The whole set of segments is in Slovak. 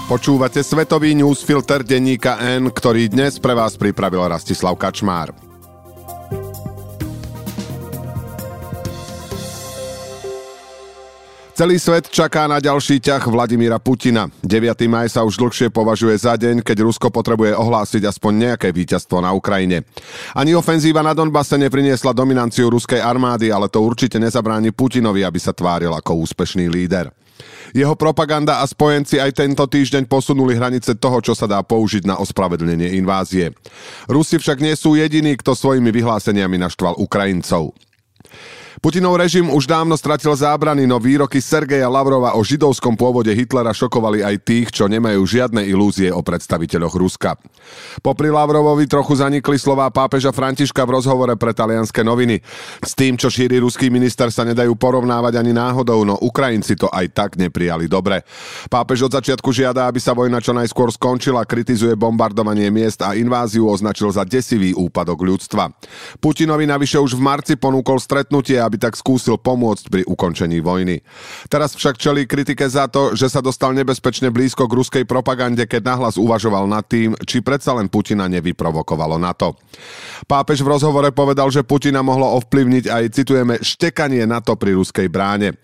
Počúvate svetový newsfilter denníka N, ktorý dnes pre vás pripravil Rastislav Kačmár. Celý svet čaká na ďalší ťah Vladimíra Putina. 9. maj sa už dlhšie považuje za deň, keď Rusko potrebuje ohlásiť aspoň nejaké víťazstvo na Ukrajine. Ani ofenzíva na Donbase nepriniesla dominanciu ruskej armády, ale to určite nezabráni Putinovi, aby sa tváril ako úspešný líder. Jeho propaganda a spojenci aj tento týždeň posunuli hranice toho, čo sa dá použiť na ospravedlnenie invázie. Rusi však nie sú jediní, kto svojimi vyhláseniami naštval Ukrajincov. Putinov režim už dávno stratil zábrany, no výroky Sergeja Lavrova o židovskom pôvode Hitlera šokovali aj tých, čo nemajú žiadne ilúzie o predstaviteľoch Ruska. Popri Lavrovovi trochu zanikli slová pápeža Františka v rozhovore pre talianske noviny. S tým, čo šíri ruský minister, sa nedajú porovnávať ani náhodou, no Ukrajinci to aj tak neprijali dobre. Pápež od začiatku žiada, aby sa vojna čo najskôr skončila, kritizuje bombardovanie miest a inváziu označil za desivý úpadok ľudstva. Putinovi navyše už v marci ponúkol stretnutie, aby tak skúsil pomôcť pri ukončení vojny. Teraz však čelí kritike za to, že sa dostal nebezpečne blízko k ruskej propagande, keď nahlas uvažoval nad tým, či predsa len Putina nevyprovokovalo NATO. Pápež v rozhovore povedal, že Putina mohlo ovplyvniť aj, citujeme, štekanie NATO pri ruskej bráne.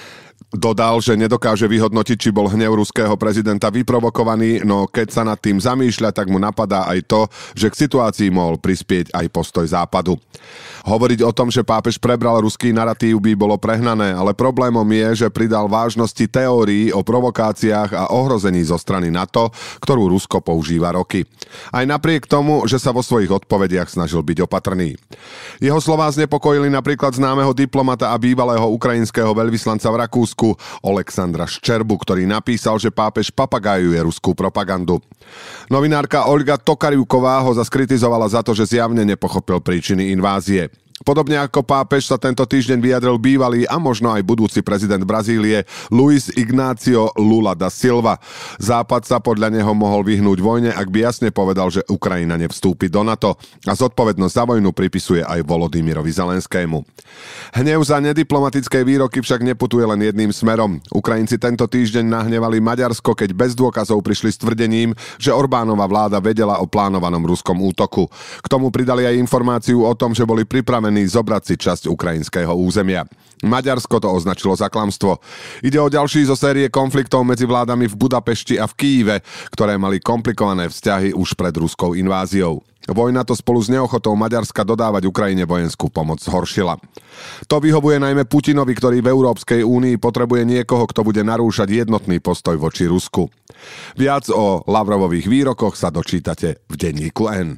Dodal, že nedokáže vyhodnotiť, či bol hnev ruského prezidenta vyprovokovaný, no keď sa nad tým zamýšľa, tak mu napadá aj to, že k situácii mohol prispieť aj postoj Západu. Hovoriť o tom, že pápež prebral ruský naratív, by bolo prehnané, ale problémom je, že pridal vážnosti teórií o provokáciách a ohrození zo strany NATO, ktorú Rusko používa roky. Aj napriek tomu, že sa vo svojich odpovediach snažil byť opatrný. Jeho slová znepokojili napríklad známeho diplomata a bývalého ukrajinského veľvyslanca v Rakúsku Oleksandra Ščerbu, ktorý napísal, že pápež papagajuje ruskú propagandu. Novinárka Olga Tokarjuková ho zaskrizovala za to, že zjavne nepochopil príčiny invázie. Podobne ako pápež sa tento týždeň vyjadril bývalý a možno aj budúci prezident Brazílie Luiz Ignácio Lula da Silva. Západ sa podľa neho mohol vyhnúť vojne, ak by jasne povedal, že Ukrajina nevstúpi do NATO, a zodpovednosť za vojnu pripisuje aj Volodymyrovi Zelenskému. Hnev za nediplomatické výroky však neputuje len jedným smerom. Ukrajinci tento týždeň nahnevali Maďarsko, keď bez dôkazov prišli s tvrdením, že Orbánova vláda vedela o plánovanom ruskom útoku. K tomu pridali aj informáciu o tom, že boli pripravení zobrať si časť ukrajinského územia. Maďarsko to označilo za klamstvo. Ide o ďalší zo série konfliktov medzi vládami v Budapešti a v Kyjeve, ktoré mali komplikované vzťahy už pred ruskou inváziou. Vojna to spolu s neochotou Maďarska dodávať Ukrajine vojenskú pomoc zhoršila. To vyhovuje najmä Putinovi, ktorý v Európskej únii potrebuje niekoho, kto bude narúšať jednotný postoj voči Rusku. Viac o Lavrovových výrokoch sa dočítate v denníku N.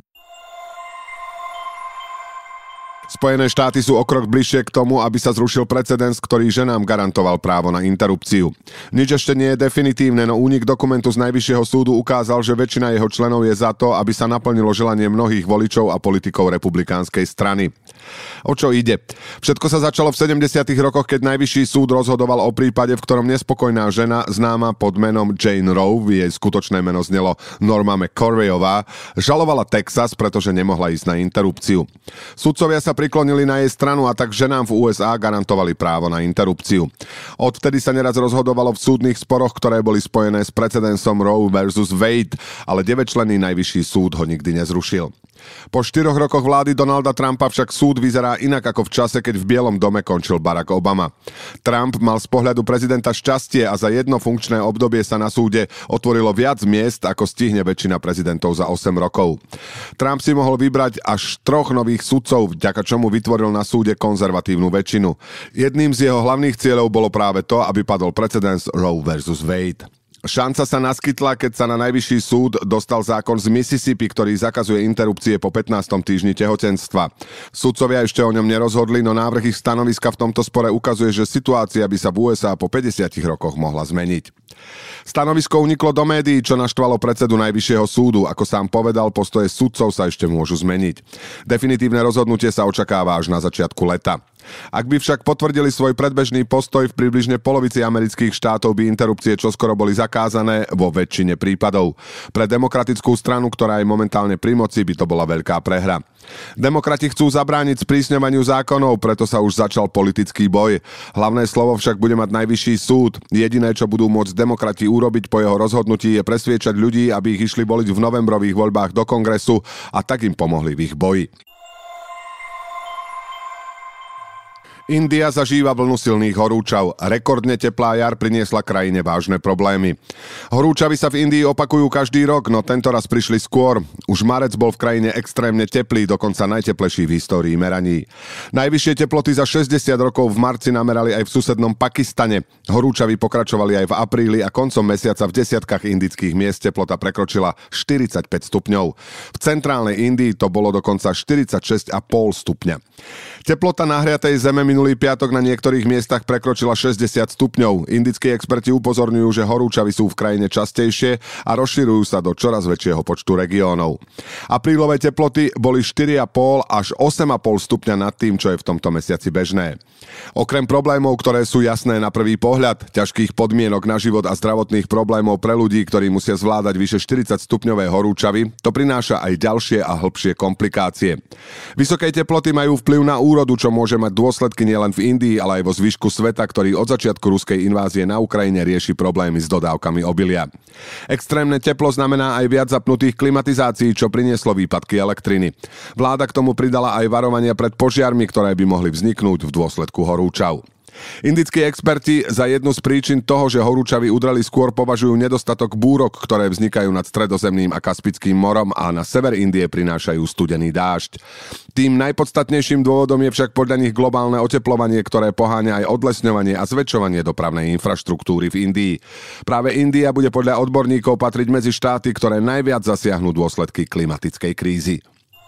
Spojené štáty sú o krok bližšie k tomu, aby sa zrušil precedens, ktorý ženám garantoval právo na interrupciu. Nič ešte nie je definitívne, no únik dokumentu z Najvyššieho súdu ukázal, že väčšina jeho členov je za to, aby sa naplnilo želanie mnohých voličov a politikov republikánskej strany. O čo ide? Všetko sa začalo v 70. rokoch, keď Najvyšší súd rozhodoval o prípade, v ktorom nespokojná žena, známa pod menom Jane Roe, jej skutočné meno znelo Norma McCorveyová, žalovala Texas, pretože nemohla ísť na interrupciu. Sudcovia sa priklonili na jej stranu a tak ženám v USA garantovali právo na interrupciu. Odvtedy sa neraz rozhodovalo v súdnych sporoch, ktoré boli spojené s precedensom Roe versus Wade, ale 9-členný Najvyšší súd ho nikdy nezrušil. Po 4 rokoch vlády Donalda Trumpa však súd vyzerá inak ako v čase, keď v Bielom dome končil Barack Obama. Trump mal z pohľadu prezidenta šťastie a za jedno funkčné obdobie sa na súde otvorilo viac miest, ako stihne väčšina prezidentov za 8 rokov. Trump si mohol vybrať až 3 nových sudcov, vďaka čomu vytvoril na súde konzervatívnu väčšinu. Jedným z jeho hlavných cieľov bolo práve to, aby padol precedens Roe versus Wade. Šanca sa naskytla, keď sa na Najvyšší súd dostal zákon z Mississippi, ktorý zakazuje interrupcie po 15. týždni tehotenstva. Sudcovia ešte o ňom nerozhodli, no návrh ich stanoviska v tomto spore ukazuje, že situácia by sa v USA po 50 rokoch mohla zmeniť. Stanovisko uniklo do médií, čo naštvalo predsedu Najvyššieho súdu. Ako sám povedal, postoje sudcov sa ešte môžu zmeniť. Definitívne rozhodnutie sa očakáva až na začiatku leta. Ak by však potvrdili svoj predbežný postoj, v približne polovici amerických štátov by interrupcie čoskoro boli zakázané vo väčšine prípadov. Pre demokratickú stranu, ktorá je momentálne pri moci, by to bola veľká prehra. Demokrati chcú zabrániť sprísňovaniu zákonov, preto sa už začal politický boj. Hlavné slovo však bude mať najvyšší súd. Jediné, čo budú môcť demokrati urobiť po jeho rozhodnutí, je presviečať ľudí, aby ich išli voliť v novembrových voľbách do kongresu a tak im pomohli v ich boji. India zažíva vlnu silných horúčav. Rekordne teplá jar priniesla krajine vážne problémy. Horúčavy sa v Indii opakujú každý rok, no tento raz prišli skôr. Už marec bol v krajine extrémne teplý, dokonca najteplejší v histórii meraní. Najvyššie teploty za 60 rokov v marci namerali aj v susednom Pakistane. Horúčavy pokračovali aj v apríli a koncom mesiaca v desiatkách indických miest teplota prekročila 45 stupňov. V centrálnej Indii to bolo dokonca 46,5 stupňa. Teplota nahriatej zeme minulý piatok na niektorých miestach prekročila 60 stupňov. Indickí experti upozorňujú, že horúčavy sú v krajine častejšie a rozširujú sa do čoraz väčšieho počtu regiónov. Aprílové teploty boli 4,5 až 8,5 stupňa nad tým, čo je v tomto mesiaci bežné. Okrem problémov, ktoré sú jasné na prvý pohľad, ťažkých podmienok na život a zdravotných problémov pre ľudí, ktorí musia zvládať vyše 40 stupňové horúčavy, to prináša aj ďalšie a hĺbšie komplikácie. Vysoké teploty majú vplyv na úrodu, čo môže mať dôsledky nielen v Indii, ale aj vo zvyšku sveta, ktorý od začiatku ruskej invázie na Ukrajine rieši problémy s dodávkami obilia. Extrémne teplo znamená aj viac zapnutých klimatizácií, čo prinieslo výpadky elektriny. Vláda k tomu pridala aj varovania pred požiarmi, ktoré by mohli vzniknúť v dôsledku horúčav. Indickí experti za jednu z príčin toho, že horúčavy udreli skôr, považujú nedostatok búrok, ktoré vznikajú nad Stredozemným a Kaspickým morom a na sever Indie prinášajú studený dážď. Tým najpodstatnejším dôvodom je však podľa nich globálne oteplovanie, ktoré poháňa aj odlesňovanie a zväčšovanie dopravnej infraštruktúry v Indii. Práve India bude podľa odborníkov patriť medzi štáty, ktoré najviac zasiahnu dôsledky klimatickej krízy.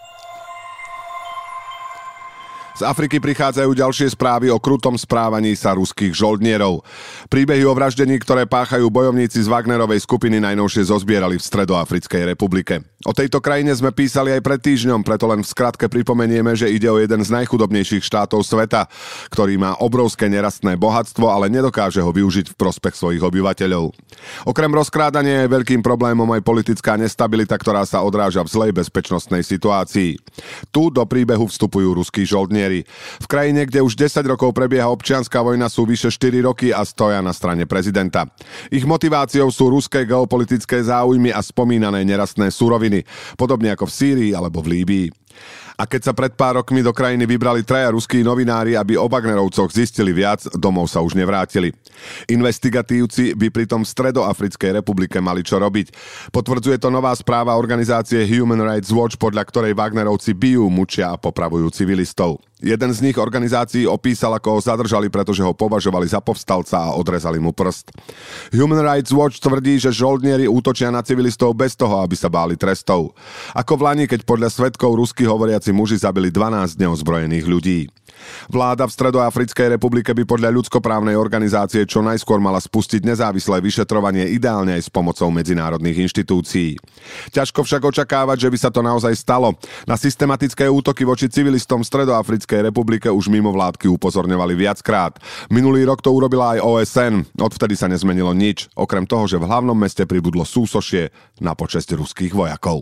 Z Afriky prichádzajú ďalšie správy o krutom správaní sa ruských žoldnierov. Príbehy o vraždení, ktoré páchajú bojovníci z Wagnerovej skupiny, najnovšie zozbierali v Stredoafrickej republike. O tejto krajine sme písali aj pred týždňom, preto len v skratke pripomenieme, že ide o jeden z najchudobnejších štátov sveta, ktorý má obrovské nerastné bohatstvo, ale nedokáže ho využiť v prospech svojich obyvateľov. Okrem rozkrádania je veľkým problémom aj politická nestabilita, ktorá sa odráža v zlej bezpečnostnej situácii. Tu do príbehu vstupujú ruskí žoldnieri. V krajine, kde už 10 rokov prebieha občianska vojna, sú vyše 4 roky a stoja na strane prezidenta. Ich motiváciou sú ruské geopolitické záujmy a spomínané nerastné suroviny, podobne ako v Sýrii alebo v Líbii. A keď sa pred pár rokmi do krajiny vybrali 3 ruskí novinári, aby o Wagnerovcoch zistili viac, domov sa už nevrátili. Investigatívci by pritom v Stredoafrickej republike mali čo robiť. Potvrdzuje to nová správa organizácie Human Rights Watch, podľa ktorej Wagnerovci bijú, mučia a popravujú civilistov. Jeden z nich organizácií opísal, ako ho zadržali, pretože ho považovali za povstalca a odrezali mu prst. Human Rights Watch tvrdí, že žoldnieri útočia na civilistov bez toho, aby sa báli trestov. Ako v lani, keď podľa svedkov ruskí hovoriaci muži zabili 12 neozbrojených ľudí. Vláda v Stredoafrickej republike by podľa ľudskoprávnej organizácie čo najskôr mala spustiť nezávislé vyšetrovanie, ideálne aj s pomocou medzinárodných inštitúcií. Ťažko však očakávať, že by sa to naozaj stalo. Na systematické útoky voči civilistom v Stredoafrickej republike už mimovládky upozorňovali viackrát. Minulý rok to urobila aj OSN. Odvtedy sa nezmenilo nič, okrem toho, že v hlavnom meste pribudlo súsošie na počesť ruských vojakov.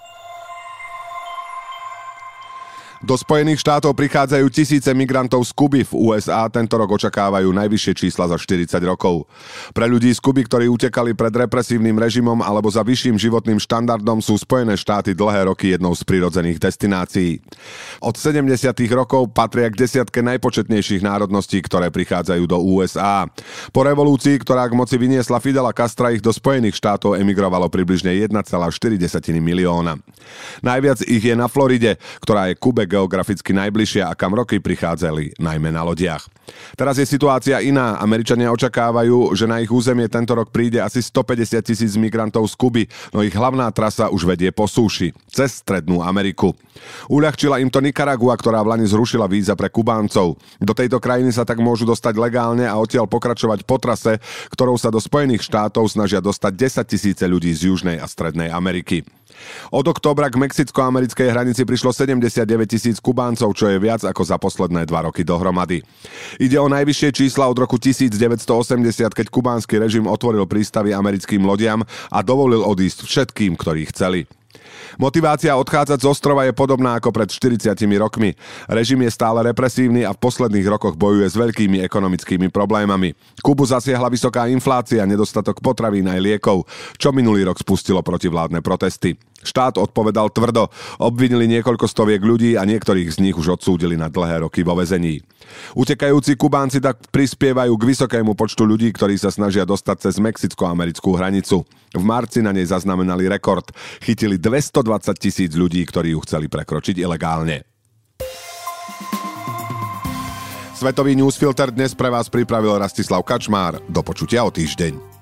Do Spojených štátov prichádzajú tisíce migrantov z Kuby. V USA tento rok očakávajú najvyššie čísla za 40 rokov. Pre ľudí z Kuby, ktorí utekali pred represívnym režimom alebo za vyšším životným štandardom, sú Spojené štáty dlhé roky jednou z prirodzených destinácií. Od 70. rokov patria k desiatke najpočetnejších národností, ktoré prichádzajú do USA. Po revolúcii, ktorá k moci vyniesla Fidela Castra, ich do Spojených štátov emigrovalo približne 1,4 milióna. Najviac ich je na Floride, ktorá je Kube geograficky najbližšia a kam roky prichádzali najmä na lodiach. Teraz je situácia iná. Američania očakávajú, že na ich územie tento rok príde asi 150 000 migrantov z Kuby, no ich hlavná trasa už vedie po súši, cez Strednú Ameriku. Uľahčila im to Nikaragua, ktorá v lani zrušila víza pre Kubáncov. Do tejto krajiny sa tak môžu dostať legálne a odtiaľ pokračovať po trase, ktorou sa do Spojených štátov snažia dostať 10 000 ľudí z Južnej a Strednej Ameriky. Od októbra k mexicko-americkej hranici prišlo 79 000 Kubáncov, čo je viac ako za posledné 2 roky dohromady. Ide o najvyššie čísla od roku 1980, keď kubánsky režim otvoril prístavy americkým lodiam a dovolil odísť všetkým, ktorí chceli. Motivácia odchádzať z ostrova je podobná ako pred 40 rokmi. Režim je stále represívny a v posledných rokoch bojuje s veľkými ekonomickými problémami. Kubu zasiahla vysoká inflácia, nedostatok potravín aj liekov, čo minulý rok spustilo protivládne protesty. Štát odpovedal tvrdo, obvinili niekoľko stoviek ľudí a niektorých z nich už odsúdili na dlhé roky vo väzení. Utekajúci Kubánci tak prispievajú k vysokému počtu ľudí, ktorí sa snažia dostať cez mexicko-americkú hranicu. V marci na nej zaznamenali rekord. Chytili 220 000 ľudí, ktorí ju chceli prekročiť ilegálne. Svetový newsfilter dnes pre vás pripravil Rastislav Kačmár. Do počutia o týždeň.